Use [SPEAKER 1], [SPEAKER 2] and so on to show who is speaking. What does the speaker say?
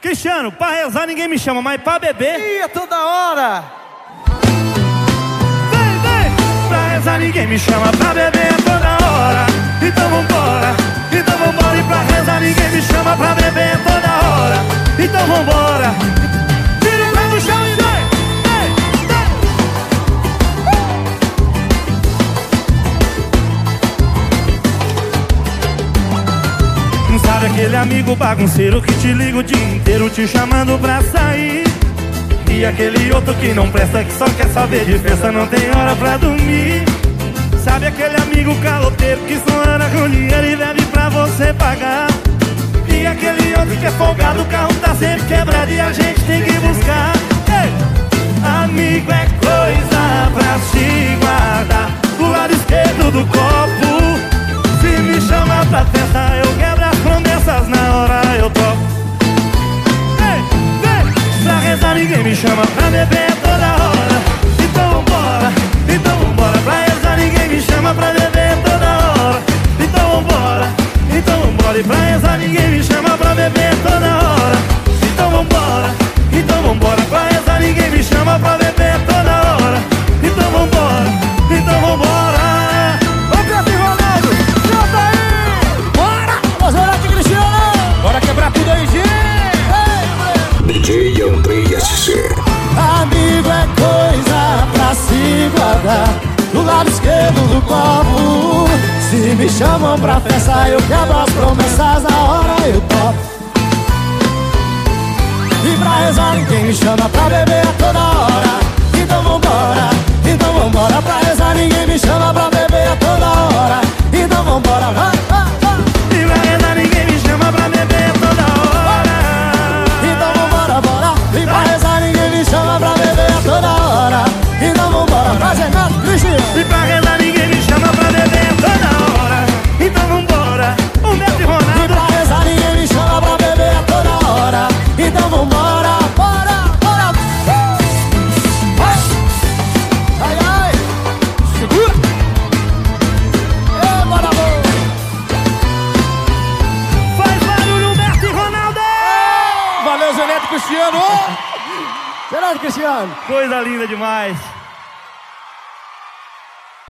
[SPEAKER 1] Cristiano, pra rezar ninguém me chama, mas pra beber...
[SPEAKER 2] Ia toda hora.
[SPEAKER 1] Vem, vem! Pra rezar ninguém me chama, pra beber toda hora. Então vambora, então vambora. E pra rezar ninguém me chama, pra beber toda hora. Então vambora. Tira o pé do chão e vem! Sabe aquele amigo bagunceiro que te liga o dia inteiro te chamando pra sair? E aquele outro que não presta, que só quer saber de festa, não tem hora pra dormir? Sabe aquele amigo caloteiro que só anda com dinheiro e deve pra você pagar? E aquele outro que é folgado, o carro tá sempre quebrado e a gente tem que buscar. Ei! Amigo é coisa pra se guardar do lado esquerdo do copo. Se me chama pra festa, eu quebro as promessas, na hora eu topo. Ei, vem! Pra rezar ninguém me chama, pra beber toda hora. Então vambora, então vambora. Pra rezar ninguém me chama, pra beber toda hora. Então vambora, então vambora. E pra rezar ninguém me chama, pra beber toda hora. Então vambora, então vambora. Pra rezar ninguém me chama, pra beber toda hora. Então vambora, então vambora.
[SPEAKER 2] Bora quebrar tudo aí, gente!
[SPEAKER 3] DJ Andrei SC.
[SPEAKER 2] Amigo é coisa pra se guardar do lado esquerdo do copo. Se me chamam pra festa, eu quebro as promessas, na hora eu topo. E pra rezar ninguém me chama, pra beber a toda hora. Então vambora, então vambora. Pra rezar ninguém me chama, pra beber a toda hora. Então vambora, vai, vai, vai.
[SPEAKER 1] E pra rezar ninguém me chama, pra beber toda hora.
[SPEAKER 2] Então vambora, bora. E pra rezar ninguém me chama, pra beber a toda hora. Então vambora, fazendo Cristiano.
[SPEAKER 1] E pra rezar ninguém me chama, pra beber toda hora. Então vambora, Humberto e
[SPEAKER 2] E
[SPEAKER 1] Ronaldo.
[SPEAKER 2] pra rezar ninguém me chama, pra beber a toda hora. Então vambora, bora, bora. Ai, ai. Segura. Bora, bora.
[SPEAKER 1] Faz barulho, Humberto e Ronaldo.
[SPEAKER 2] Valeu, Zeneto Cristiano. Zeneto Cristiano.
[SPEAKER 1] Coisa linda demais.